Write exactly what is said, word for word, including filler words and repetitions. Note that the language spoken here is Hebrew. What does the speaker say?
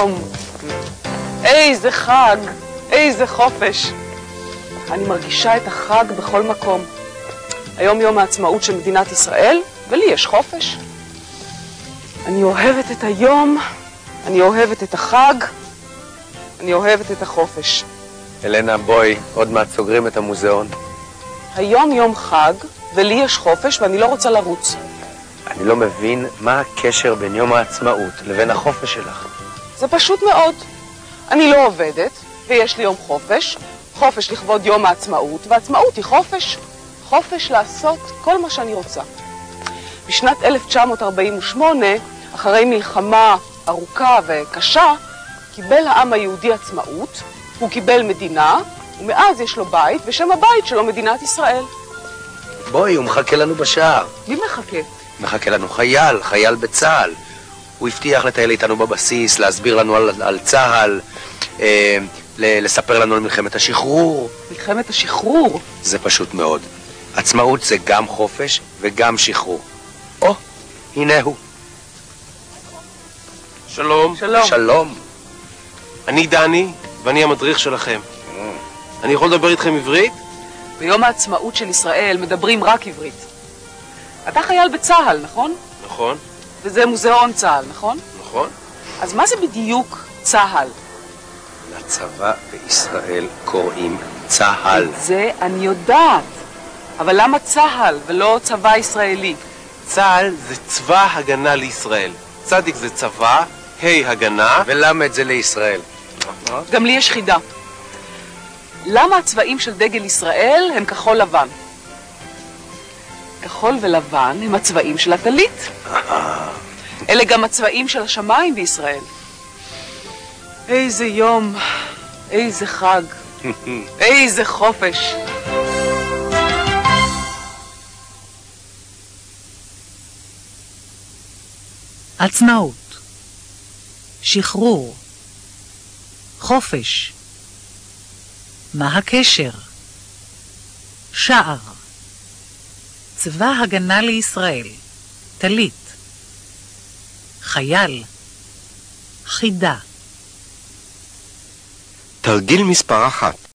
יום, איזה חג, איזה חופש. אני מרגישה את החג בכל מקום. היום יום העצמאות של מדינת ישראל, ולי יש חופש. אני אוהבת את היום, אני אוהבת את החג, אני אוהבת את החופש. אלנה, בואי, עוד מעט סוגרים את המוזיאון. היום יום חג, ולי יש חופש, ואני לא רוצה לרוץ. אני לא מבין מה הקשר בין יום העצמאות לבין החופש שלך. זה פשוט מאוד. אני לא עובדת, ויש לי יום חופש, חופש לכבוד יום העצמאות, והעצמאות היא חופש. חופש לעשות כל מה שאני רוצה. בשנת אלף תשע מאות ארבעים ושמונה, אחרי מלחמה ארוכה וקשה, קיבל העם היהודי עצמאות, הוא קיבל מדינה, ומאז יש לו בית, ושם הבית שלו מדינת ישראל. בואי, הוא מחכה לנו בשער. מי מחכה? מחכה לנו חייל, חייל בצה"ל. הוא הבטיח לטייל איתנו בבסיס, להסביר לנו על, על צה"ל, אה, לספר לנו על מלחמת השחרור. מלחמת השחרור? זה פשוט מאוד. עצמאות זה גם חופש וגם שחרור. או, הנה הוא. שלום. שלום. שלום. אני דני, ואני המדריך שלכם. אני יכול לדבר איתכם עברית? ביום העצמאות של ישראל מדברים רק עברית. אתה חייל בצה"ל, נכון? נכון. וזה מוזיאון צה"ל, נכון? נכון. אז מה זה בדיוק צה"ל? לצבא בישראל קוראים צה"ל. את זה אני יודעת. אבל למה צה"ל ולא צבא ישראלי? צה"ל זה צבא הגנה לישראל. צדיק זה צבא, ה' הגנה, ולמד זה לישראל. גם לי יש חידה. למה הצבעים של דגל ישראל הם כחול לבן? כחול ולבן הם הצבעים של הטלית. אלה גם הצבעים של השמיים בישראל. איזה יום, איזה חג, איזה חופש. עצמאות, שחרור, חופש. מה הקשר? שער, צבא הגנה לישראל, טלית, חייל, חידה. תרגיל מספר אחת.